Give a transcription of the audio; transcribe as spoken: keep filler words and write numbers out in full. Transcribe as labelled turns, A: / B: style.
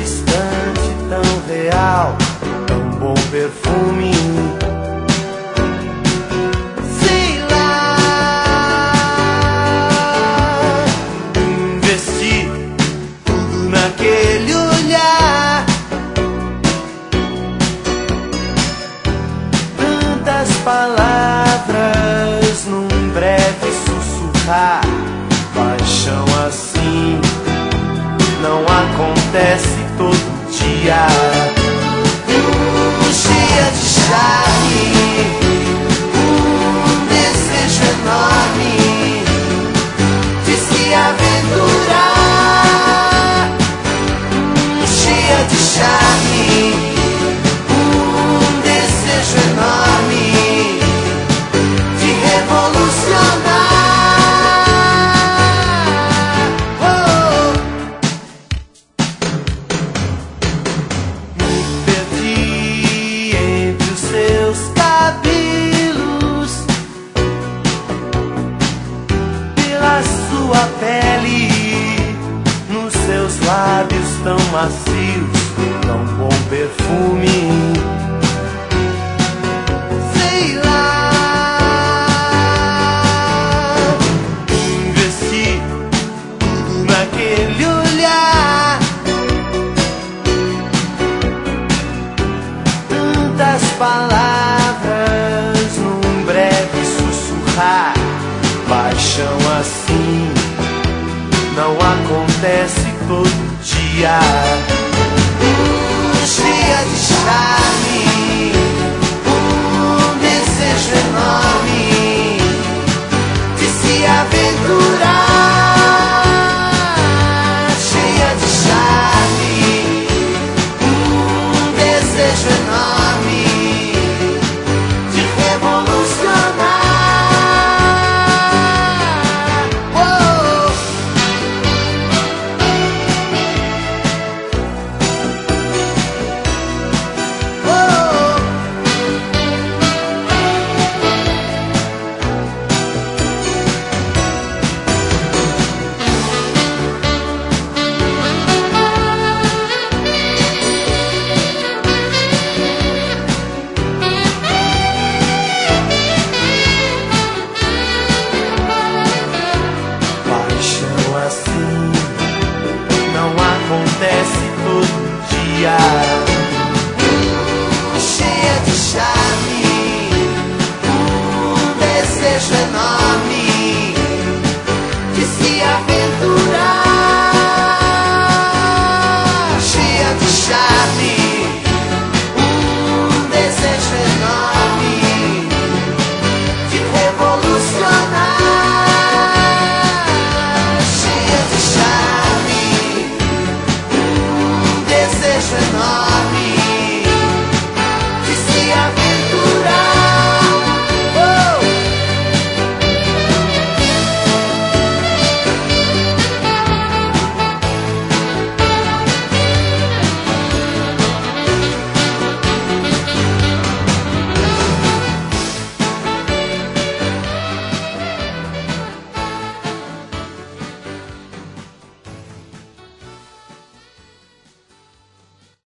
A: distante, tão real, tão bom perfume. Sei lá, investi tudo naquele olhar, tantas palavras num breve sussurrar. Paixão assim não acontece todo dia. Hum, cheia de charme, um desejo enorme de se aventurar. Hum, cheia de charme, um desejo enorme de revolucionar. Sua pele, nos seus lábios tão macios, tão bom perfume. Sei lá, investi tudo naquele olhar, tantas palavras num breve sussurrar. Paixão assim não acontece todo dia. Hum, cheia de charme, um desejo enorme de se aventurar. Cheia de charme, um desejo enorme de revolucionar. Acontece todo dia. Cheia de charme, um desejo enorme de se aventurar. Cheia de charme, um desejo enorme de revolucionar. Cheia de charme, desejo enorme